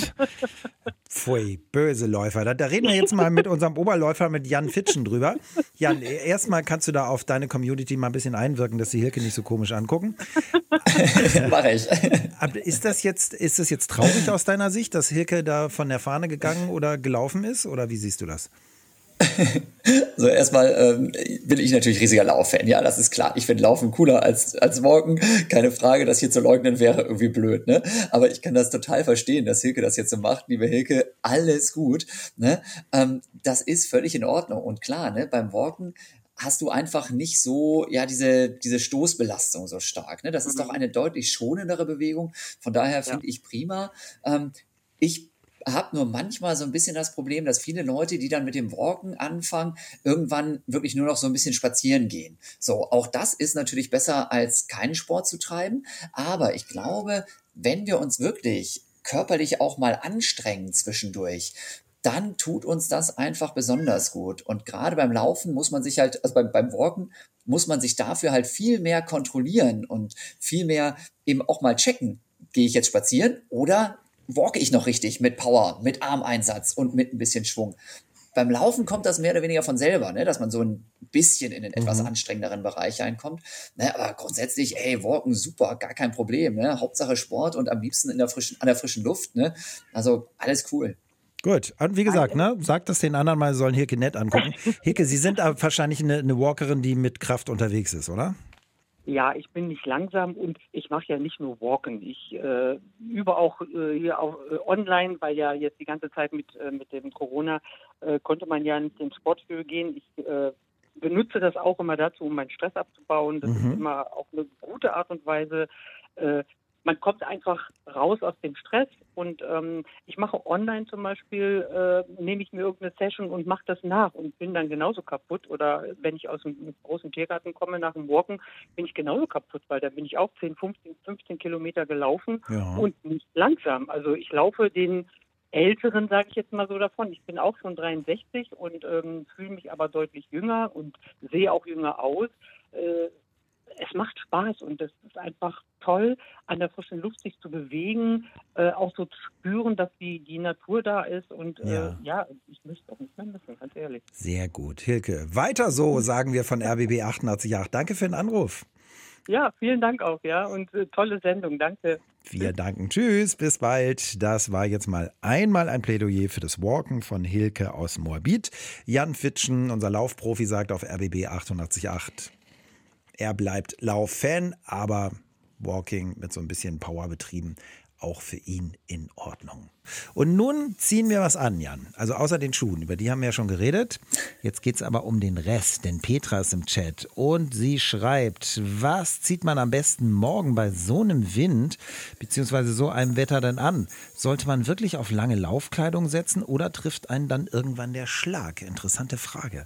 Pfui, böse Läufer. Da, da reden wir jetzt mal mit unserem Oberläufer, mit Jan Fitschen drüber. Jan, erstmal kannst du da auf deine Community mal ein bisschen einwirken, dass die Hilke nicht so komisch angucken. Mach ich. Aber ist das jetzt, ist das jetzt traurig aus deiner Sicht, dass Hilke da von der Fahne gegangen oder gelaufen ist? Oder wie siehst du das? So, erstmal ähm, bin ich natürlich riesiger Lauffan. Ja, das ist klar. Ich finde Laufen cooler als, als Walken. Keine Frage, das hier zu leugnen wäre irgendwie blöd, ne? Aber ich kann das total verstehen, dass Hilke das jetzt so macht. Liebe Hilke, alles gut, ne? Ähm, das ist völlig in Ordnung. Und klar, ne, beim Walken hast du einfach nicht so, ja, diese, diese Stoßbelastung so stark, ne? Das ist mhm. doch eine deutlich schonendere Bewegung. Von daher finde ja. ich prima. Ähm, ich habe nur manchmal so ein bisschen das Problem, dass viele Leute, die dann mit dem Walken anfangen, irgendwann wirklich nur noch so ein bisschen spazieren gehen. So, auch das ist natürlich besser, als keinen Sport zu treiben. Aber ich glaube, wenn wir uns wirklich körperlich auch mal anstrengen zwischendurch, dann tut uns das einfach besonders gut. Und gerade beim Laufen muss man sich halt, also beim, beim Walken muss man sich dafür halt viel mehr kontrollieren und viel mehr eben auch mal checken. Gehe ich jetzt spazieren oder walke ich noch richtig mit Power, mit Armeinsatz und mit ein bisschen Schwung? Beim Laufen kommt das mehr oder weniger von selber, ne? Dass man so ein bisschen in den etwas mhm. anstrengenderen Bereich reinkommt. Ne? Aber grundsätzlich, ey, walken super, gar kein Problem. Ne? Hauptsache Sport und am liebsten in der frischen, an der frischen Luft. Ne? Also alles cool. Gut, und wie gesagt, ne, sagt das den anderen mal, sollen Hilke nett angucken. Hilke, Sie sind aber wahrscheinlich eine, eine Walkerin, die mit Kraft unterwegs ist, oder? Ja, ich bin nicht langsam und ich mache ja nicht nur Walken. Ich äh, übe auch äh, hier auch äh, online, weil ja jetzt die ganze Zeit mit äh, mit dem Corona äh, konnte man ja nicht ins Sportstudio gehen. Ich äh, benutze das auch immer dazu, um meinen Stress abzubauen. Das mhm. ist immer auch eine gute Art und Weise. Äh, man kommt einfach raus aus dem Stress und ähm, ich mache online zum Beispiel, äh, nehme ich mir irgendeine Session und mache das nach und bin dann genauso kaputt. Oder wenn ich aus einem großen Tiergarten komme nach dem Walken, bin ich genauso kaputt, weil da bin ich auch zehn, fünfzehn, fünfzehn Kilometer gelaufen Ja. und nicht langsam. Also ich laufe den Älteren, sage ich jetzt mal so davon. Ich bin auch schon dreiundsechzig und ähm, fühle mich aber deutlich jünger und sehe auch jünger aus. Äh, es macht Spaß und es ist einfach toll, an der frischen Luft sich zu bewegen, äh, auch so zu spüren, dass die, die Natur da ist und äh, Ja. ja, ich möchte auch nicht mehr missen, ganz ehrlich. Sehr gut. Hilke, weiter so, sagen wir von R B B achtundachtzig Komma acht. Danke für den Anruf. Ja, vielen Dank auch, ja, und äh, tolle Sendung, danke. Wir danken. Tschüss, bis bald. Das war jetzt mal einmal ein Plädoyer für das Walken von Hilke aus Moabit. Jan Fitschen, unser Laufprofi, sagt auf R B B achtundachtzig Komma acht, er bleibt Lauffan, aber Walking mit so ein bisschen Power betrieben, auch für ihn in Ordnung. Und nun ziehen wir was an, Jan. Also außer den Schuhen, über die haben wir ja schon geredet. Jetzt geht es aber um den Rest, denn Petra ist im Chat und sie schreibt, was zieht man am besten morgen bei so einem Wind beziehungsweise so einem Wetter denn an? Sollte man wirklich auf lange Laufkleidung setzen oder trifft einen dann irgendwann der Schlag? Interessante Frage.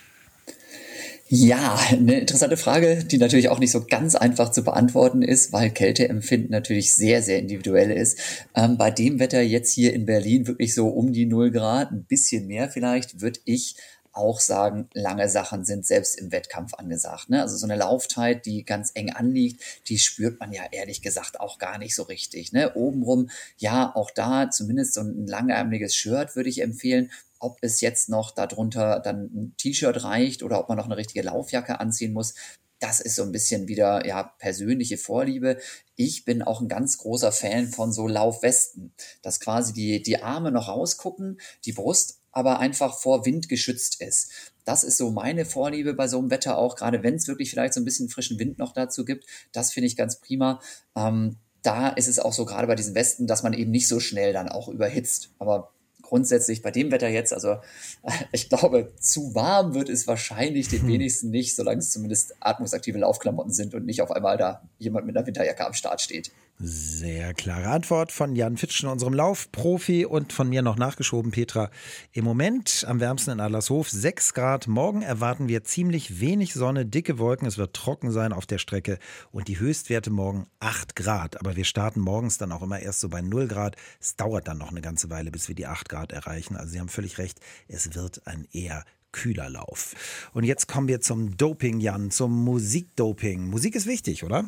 Ja, eine interessante Frage, die natürlich auch nicht so ganz einfach zu beantworten ist, weil Kälteempfinden natürlich sehr, sehr individuell ist. Ähm, bei dem Wetter jetzt hier in Berlin wirklich so um die null Grad, ein bisschen mehr vielleicht, würde ich auch sagen, lange Sachen sind selbst im Wettkampf angesagt. Ne? Also so eine Laufzeit, die ganz eng anliegt, die spürt man ja ehrlich gesagt auch gar nicht so richtig. Ne? Obenrum, ja, auch da zumindest so ein langärmeliges Shirt würde ich empfehlen. Ob es jetzt noch darunter dann ein T-Shirt reicht oder ob man noch eine richtige Laufjacke anziehen muss, das ist so ein bisschen wieder ja persönliche Vorliebe. Ich bin auch ein ganz großer Fan von so Laufwesten, dass quasi die, die Arme noch rausgucken, die Brust aber einfach vor Wind geschützt ist. Das ist so meine Vorliebe bei so einem Wetter auch, gerade wenn es wirklich vielleicht so ein bisschen frischen Wind noch dazu gibt. Das finde ich ganz prima. Ähm, da ist es auch so gerade bei diesen Westen, dass man eben nicht so schnell dann auch überhitzt. Aber grundsätzlich bei dem Wetter jetzt, also ich glaube, zu warm wird es wahrscheinlich den wenigsten nicht, solange es zumindest atmungsaktive Laufklamotten sind und nicht auf einmal da jemand mit einer Winterjacke am Start steht. Sehr klare Antwort von Jan Fitschen, unserem Laufprofi, und von mir noch nachgeschoben, Petra. Im Moment am wärmsten in Adlershof sechs Grad. Morgen erwarten wir ziemlich wenig Sonne, dicke Wolken. Es wird trocken sein auf der Strecke und die Höchstwerte morgen acht Grad. Aber wir starten morgens dann auch immer erst so bei null Grad. Es dauert dann noch eine ganze Weile, bis wir die acht Grad erreichen. Also Sie haben völlig recht, es wird ein eher kühler Lauf. Und jetzt kommen wir zum Doping, Jan, zum Musikdoping. Musik ist wichtig, oder?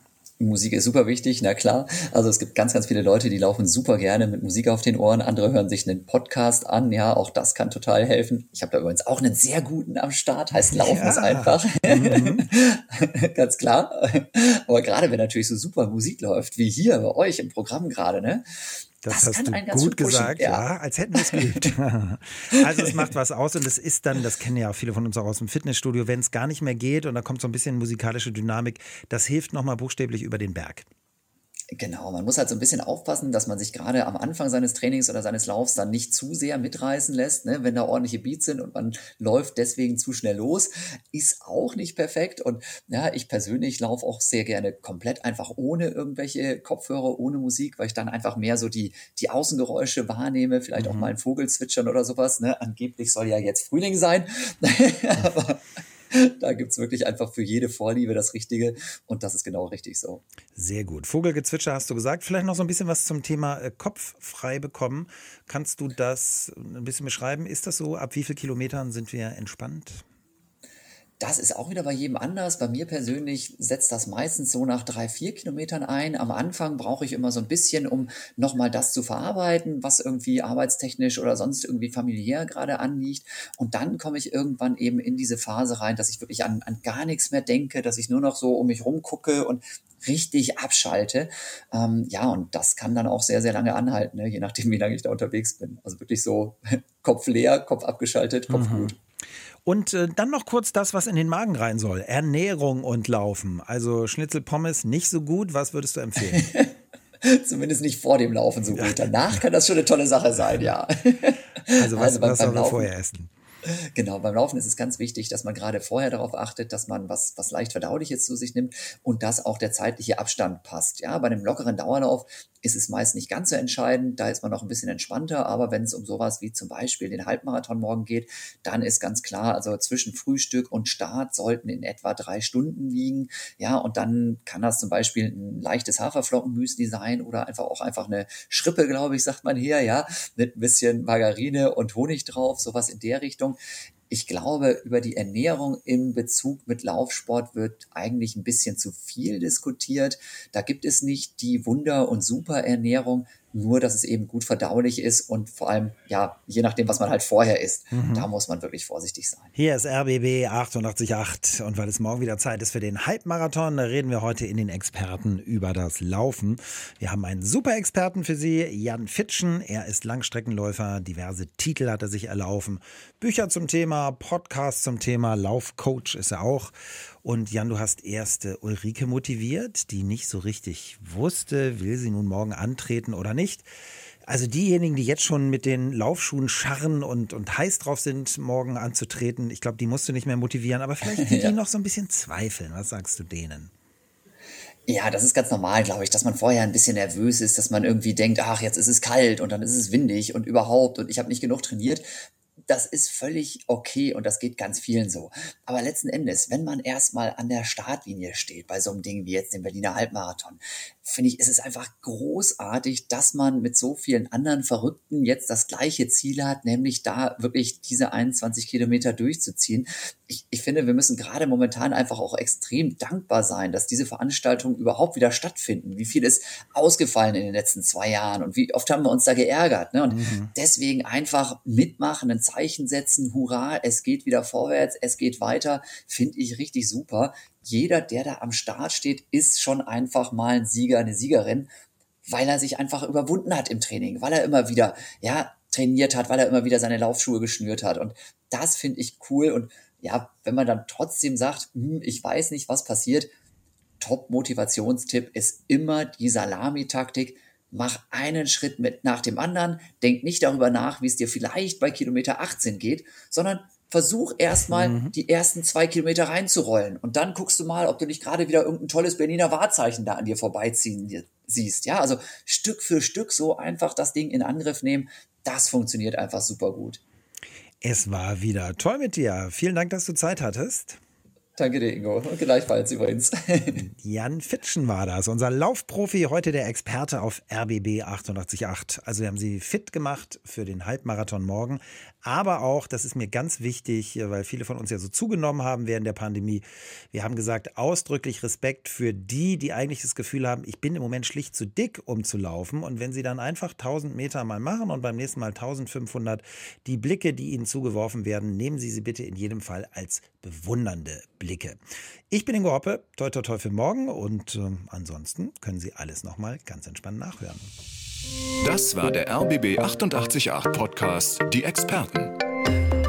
Musik ist super wichtig, na klar. Also es gibt ganz, ganz viele Leute, die laufen super gerne mit Musik auf den Ohren. Andere hören sich einen Podcast an. Ja, auch das kann total helfen. Ich habe da übrigens auch einen sehr guten am Start. Heißt, Laufen ja. ist einfach. Mhm. Ganz klar. Aber gerade wenn natürlich so super Musik läuft, wie hier bei euch im Programm gerade, ne? Das, das hast du gut gesagt, pushen, ja. ja, als hätten wir es geübt. Also es macht was aus und es ist dann, das kennen ja auch viele von uns auch aus dem Fitnessstudio, wenn es gar nicht mehr geht und da kommt so ein bisschen musikalische Dynamik, das hilft nochmal buchstäblich über den Berg. Genau, man muss halt so ein bisschen aufpassen, dass man sich gerade am Anfang seines Trainings oder seines Laufs dann nicht zu sehr mitreißen lässt, ne? Wenn da ordentliche Beats sind und man läuft deswegen zu schnell los, ist auch nicht perfekt. Und ja, ich persönlich laufe auch sehr gerne komplett einfach ohne irgendwelche Kopfhörer, ohne Musik, weil ich dann einfach mehr so die, die Außengeräusche wahrnehme, vielleicht mhm. auch mal ein Vogel zwitschern oder sowas, ne? Angeblich soll ja jetzt Frühling sein, aber da gibt es wirklich einfach für jede Vorliebe das Richtige und das ist genau richtig so. Sehr gut. Vogelgezwitscher hast du gesagt. Vielleicht noch so ein bisschen was zum Thema äh, Kopf frei bekommen. Kannst du das ein bisschen beschreiben? Ist das so? Ab wie vielen Kilometern sind wir entspannt? Das ist auch wieder bei jedem anders. Bei mir persönlich setzt das meistens so nach drei, vier Kilometern ein. Am Anfang brauche ich immer so ein bisschen, um nochmal das zu verarbeiten, was irgendwie arbeitstechnisch oder sonst irgendwie familiär gerade anliegt. Und dann komme ich irgendwann eben in diese Phase rein, dass ich wirklich an, an gar nichts mehr denke, dass ich nur noch so um mich rumgucke und richtig abschalte. Ähm, ja, und das kann dann auch sehr, sehr lange anhalten, ne? Je nachdem, wie lange ich da unterwegs bin. Also wirklich so Kopf leer, Kopf abgeschaltet, Kopf mhm. gut. Und äh, dann noch kurz das, was in den Magen rein soll. Ernährung und Laufen. Also Schnitzel, Pommes nicht so gut. Was würdest du empfehlen? Zumindest nicht vor dem Laufen so gut. Danach kann das schon eine tolle Sache sein, ja. Also was, also beim, was sollen wir vorher essen? Genau, beim Laufen ist es ganz wichtig, dass man gerade vorher darauf achtet, dass man was, was leicht Verdauliches zu sich nimmt und dass auch der zeitliche Abstand passt. Ja, bei einem lockeren Dauerlauf ist es meist nicht ganz so entscheidend, da ist man noch ein bisschen entspannter, aber wenn es um sowas wie zum Beispiel den Halbmarathon morgen geht, dann ist ganz klar, also zwischen Frühstück und Start sollten in etwa drei Stunden liegen. Ja, und dann kann das zum Beispiel ein leichtes Haferflockenmüsli sein oder einfach auch einfach eine Schrippe, glaube ich, sagt man hier, ja, mit ein bisschen Margarine und Honig drauf, sowas in der Richtung. Ich glaube, über die Ernährung in Bezug mit Laufsport wird eigentlich ein bisschen zu viel diskutiert. Da gibt es nicht die Wunder- und Superernährung, nur dass es eben gut verdaulich ist und vor allem, ja, je nachdem, was man halt vorher isst, mhm. da muss man wirklich vorsichtig sein. Hier ist R B B achtundachtzig Komma acht und weil es morgen wieder Zeit ist für den Halbmarathon, da reden wir heute in den Experten über das Laufen. Wir haben einen super Experten für Sie, Jan Fitschen. Er ist Langstreckenläufer, diverse Titel hat er sich erlaufen, Bücher zum Thema, Podcasts zum Thema, Laufcoach ist er auch. Und Jan, du hast erst äh, Ulrike motiviert, die nicht so richtig wusste, will sie nun morgen antreten oder nicht. Also diejenigen, die jetzt schon mit den Laufschuhen scharren und, und heiß drauf sind, morgen anzutreten, ich glaube, die musst du nicht mehr motivieren. Aber vielleicht die, die ja. noch so ein bisschen zweifeln. Was sagst du denen? Ja, das ist ganz normal, glaube ich, dass man vorher ein bisschen nervös ist, dass man irgendwie denkt, ach, jetzt ist es kalt und dann ist es windig und überhaupt und ich habe nicht genug trainiert. Das ist völlig okay und das geht ganz vielen so. Aber letzten Endes, wenn man erstmal an der Startlinie steht, bei so einem Ding wie jetzt dem Berliner Halbmarathon, finde ich, ist es einfach großartig, dass man mit so vielen anderen Verrückten jetzt das gleiche Ziel hat, nämlich da wirklich diese einundzwanzig Kilometer durchzuziehen. Ich, ich finde, wir müssen gerade momentan einfach auch extrem dankbar sein, dass diese Veranstaltungen überhaupt wieder stattfinden. Wie viel ist ausgefallen in den letzten zwei Jahren und wie oft haben wir uns da geärgert, ne? Und mhm. deswegen einfach mitmachen, ein Zeichen setzen, hurra, es geht wieder vorwärts, es geht weiter, finde ich richtig super. Jeder, der da am Start steht, ist schon einfach mal ein Sieger, eine Siegerin, weil er sich einfach überwunden hat im Training, weil er immer wieder, ja, trainiert hat, weil er immer wieder seine Laufschuhe geschnürt hat. Und das finde ich cool. Und ja, wenn man dann trotzdem sagt, hm, ich weiß nicht, was passiert, Top-Motivationstipp ist immer die Salami-Taktik. Mach einen Schritt mit nach dem anderen, denk nicht darüber nach, wie es dir vielleicht bei Kilometer achtzehn geht, sondern versuch erstmal mhm. die ersten zwei Kilometer reinzurollen und dann guckst du mal, ob du nicht gerade wieder irgendein tolles Berliner Wahrzeichen da an dir vorbeiziehen siehst. Ja, also Stück für Stück so einfach das Ding in Angriff nehmen, das funktioniert einfach super gut. Es war wieder toll mit dir. Vielen Dank, dass du Zeit hattest. Danke dir, Ingo. Und gleichfalls übrigens. Jan Fitschen war das, unser Laufprofi, heute der Experte auf R B B achtundachtzig Komma acht. Also wir haben sie fit gemacht für den Halbmarathon morgen. Aber auch, das ist mir ganz wichtig, weil viele von uns ja so zugenommen haben während der Pandemie. Wir haben gesagt, ausdrücklich Respekt für die, die eigentlich das Gefühl haben, ich bin im Moment schlicht zu dick, um zu laufen. Und wenn sie dann einfach tausend Meter mal machen und beim nächsten Mal eintausendfünfhundert, die Blicke, die ihnen zugeworfen werden, nehmen Sie sie bitte in jedem Fall als bewundernde Blicke. Ich bin Ingo Hoppe, toi toi toi für morgen und äh, ansonsten können Sie alles nochmal ganz entspannt nachhören. Das war der R B B achtundachtzig Komma acht Podcast Die Experten.